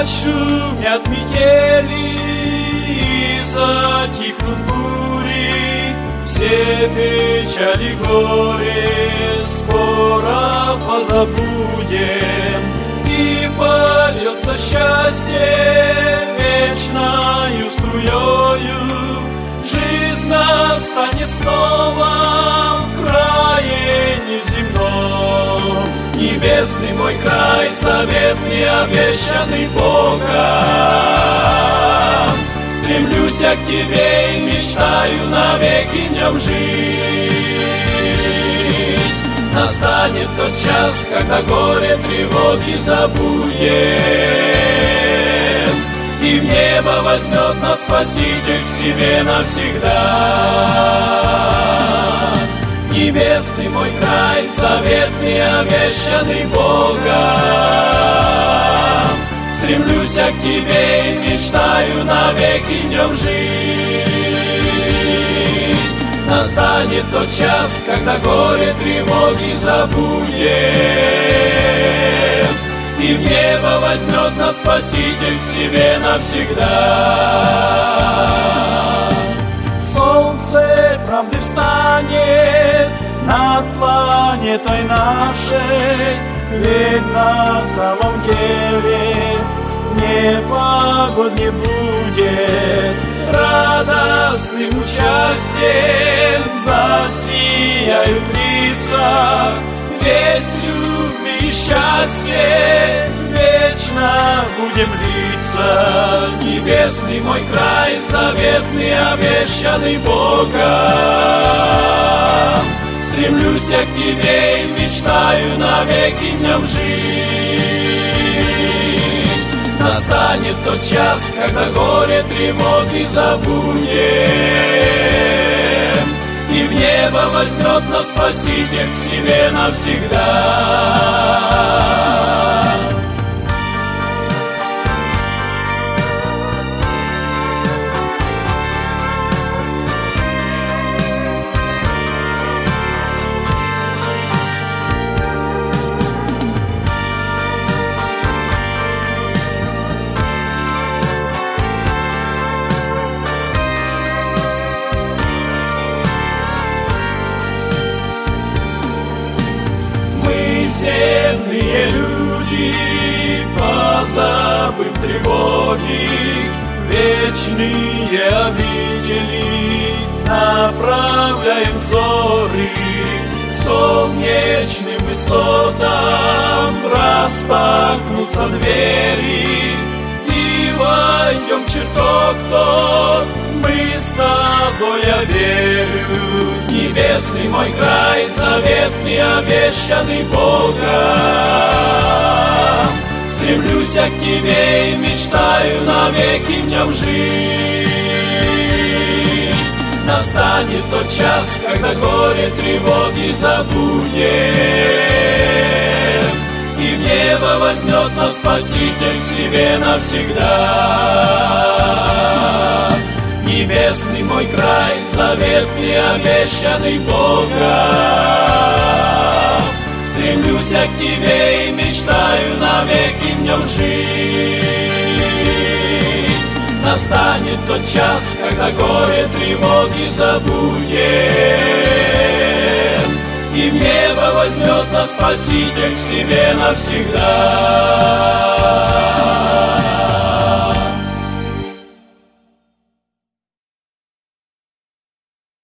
Отшумят метели и затихнут бури, все печали горе скоро позабудем, и польется счастье вечною струёю. Жизнь настанет снова в крае неземном. Небесный мой край, заветный, обещанный Богом. Стремлюсь я к тебе и мечтаю навеки в нем жить. Настанет тот час, когда горе, тревоги забудем, и в небо возьмет нас Спаситель к себе навсегда. Небесный мой край, заветный, обещанный Богом. Стремлюсь я к тебе и мечтаю навеки в нем жить. Настанет тот час, когда горе, тревоги забудем, и в небо возьмет нас Спаситель к себе навсегда. Солнце правды встанет над планетой нашей, ведь на самом деле непогод не будет. Радостным участием засияют лица, весь любви и счастье вечно будем литься. Небесный мой край, заветный, обещанный Богом. Стремлюсь я к тебе и мечтаю навеки в нем жить. Настанет тот час, когда горе, тревоги забудем, и в небо возьмет нас Спаситель к себе навсегда. Земные люди, позабыв тревоги, вечные обители, направляем взоры к солнечным высотам. Распахнутся двери, и войдем в чертог тот, мы с тобой, я верю. Небесный мой край, заветный, обещанный Богом. Стремлюсь я к тебе и мечтаю навеки в нем жить. Настанет тот час, когда горе, тревоги забудем, и в небо возьмет нас Спаситель к себе навсегда. Небесный мой край, заветный, обещанный Богом. Стремлюсь я к тебе и мечтаю навеки в нем жить. Настанет тот час, когда горе, тревоги забудем, и в небо возьмет нас Спаситель к себе навсегда.